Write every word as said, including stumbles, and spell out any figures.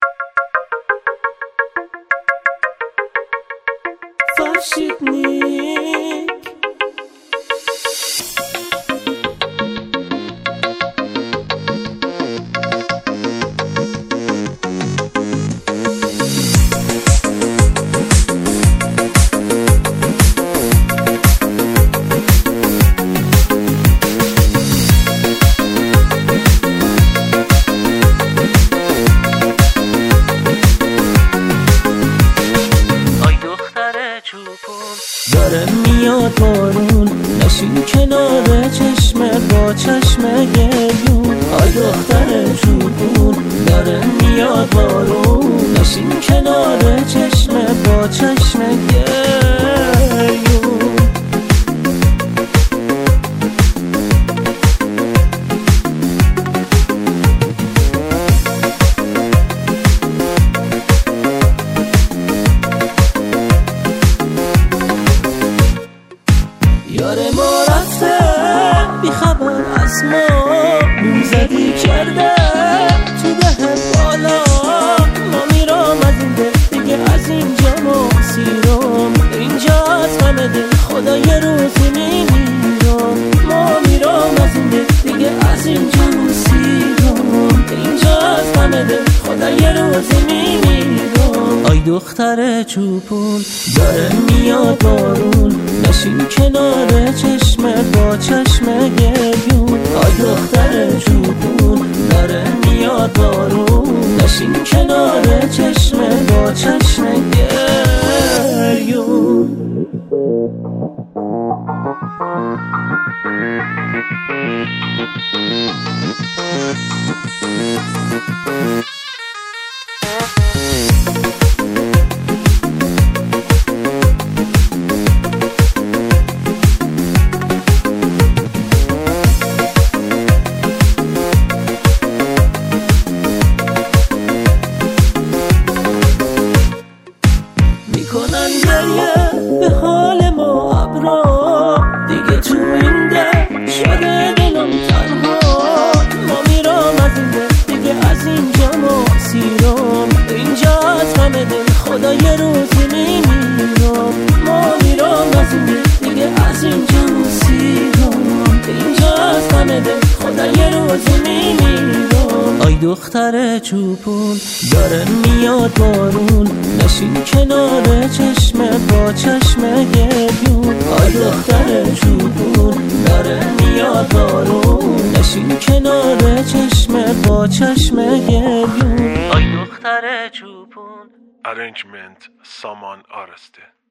Verschiednik. داره میاد بارون، نشین کنار چشمه با چشم گریون. آی دختر چوبون، داره میاد بارون، نشین کنار چشمه با چشم گریون. یاره ما رفته بی خبر از ما، نون زدی کرده تو ده بالا. ما میرم از این ده دیگه، از اینجا ما سیرم. اینجا از همه دل خدا یه روزی میمیرم. ما میرم از این ده دیگه، از اینجا ما سیرم. اینجا از همه دل خدا یه روزی میمیرم. آی دختر چوپون، داره میاد بارون، نشین کنار چشمه با چشم گریون. آی دختر چوبون، داره میاد بارون، نشین کنار چشمه با چشم گریون. میکنن گریه به حال ما ابرا، دیگه تو این ده شده دلم تنها. ما میرم از این ده دیگه، از اینجا ما سیرم. اینجا از همه دل خدا یه روزی میمیرم. ما میرم از این ده دیگه، از اینجا ما سیرم. اینجا از همه دل خدا یه روزی میمیرم. آی دختر چوپون، داره میاد بارون، نشین کنار چشمه با چشم گریون. آی دختر چوپون، داره میاد بارون، نشین کنار چشمه با چشم گریون. آی دختر چوپون. Arrangement Saman Aras'tı.